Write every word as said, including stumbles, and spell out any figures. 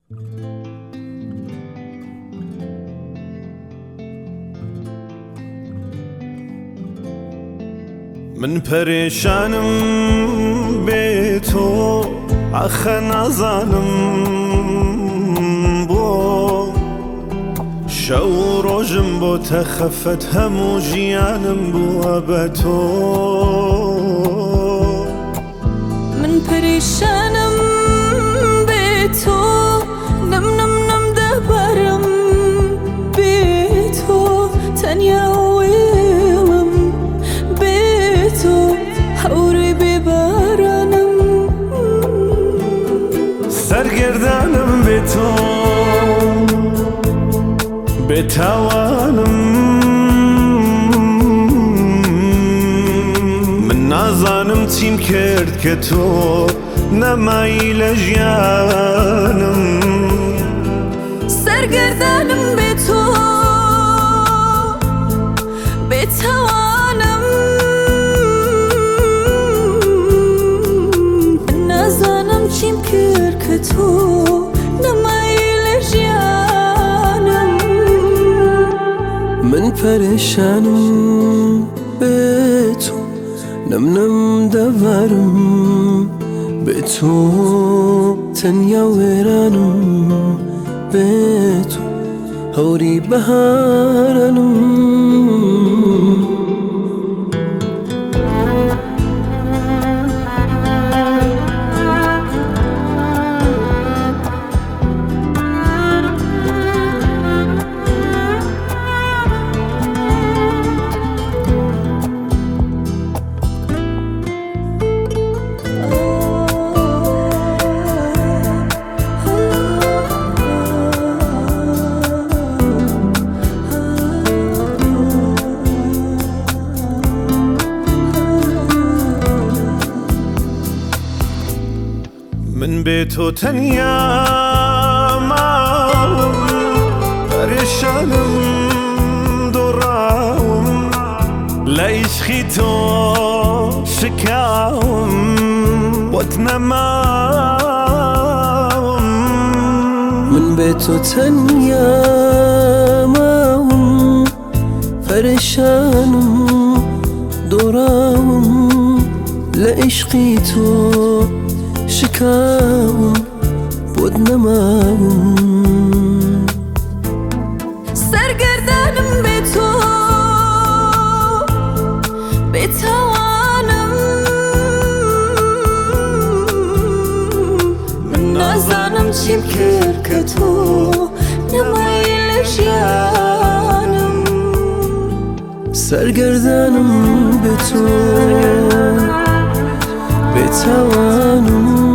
من پریشانم بی تو آخه نزانم بو شو روزم بو تخفت همو جیانم بو به تو من پریشانم بی تو نم نم نم دبرم بی تو تنیا ویلم بی تو حوری ببارانم سرگردانم بی تو بتوانم من نازانم چیم کرد که تو نمایی لجیانم سرگردانم بی تو بتوانم من نازانم چیم کرد که تو نمایی لجیانم من پریشانم به تو نم نم دورم به تو تنیا ویرانم به تو هوری بهارانم من بی تو تنیا ماوم پریشانم دوراوم لعشقی تو شکاوم واتنماوم من بی تو تنیا ماوم پریشانم دوراوم لعشقی تو شکاوم بود نماوم سرگردانم بی تو بتوانم من نازانم چیم کرد که تو نمایی لجیانم سرگردانم به تو بتوانم